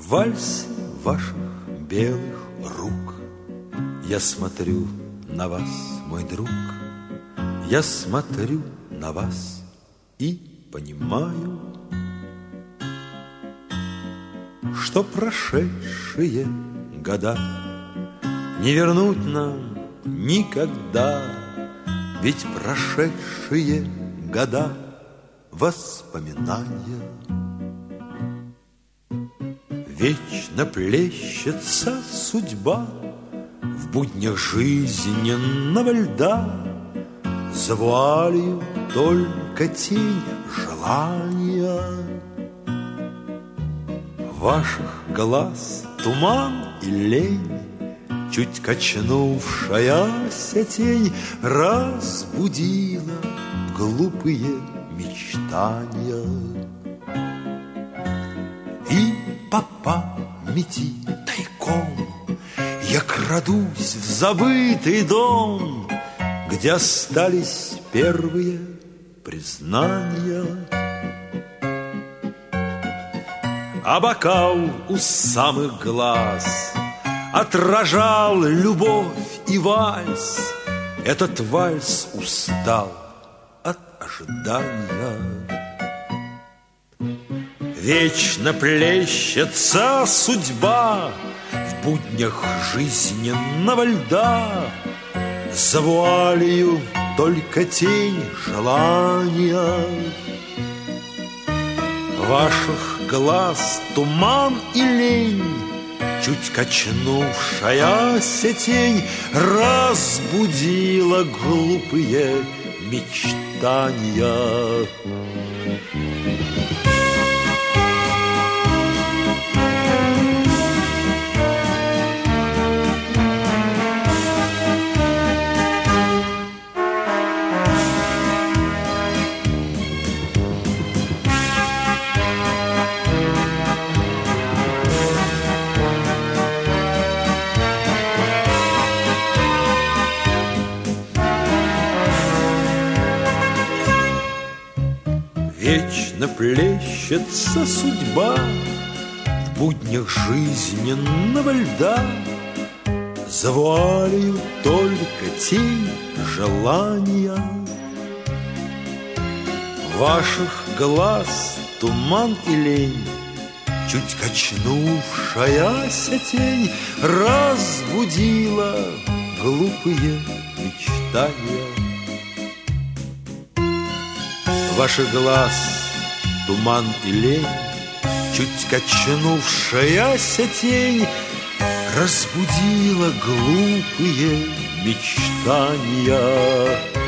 вальсе ваших белых рук. Я смотрю на вас, мой друг, я смотрю на вас и понимаю, что прошедшие года не вернуть нам никогда, ведь прошедшие года воспоминания. Вечно плещется судьба в буднях жизненного льда, за вуалью только тень желания. Ваших глаз туман и лень, чуть качнувшаяся тень разбудила глупые мечтания. И по памяти тайком я крадусь в забытый дом, где остались первые признания. А бокал у самых глаз отражал любовь и вальс. Этот вальс устал от ожидания. Вечно плещется судьба в буднях жизненного льда, за вуалью только тень желания. Ваших глаз туман и лень, чуть качнувшаяся тень разбудила глупые мечтания. Вечно плещется судьба в буднях жизненного льда, за вуалью только тень желания. Ваших глаз туман и лень, чуть качнувшаяся тень разбудила глупые мечтания. Ваших глаз туман и лень, чуть качнувшаяся тень разбудила глупые мечтания.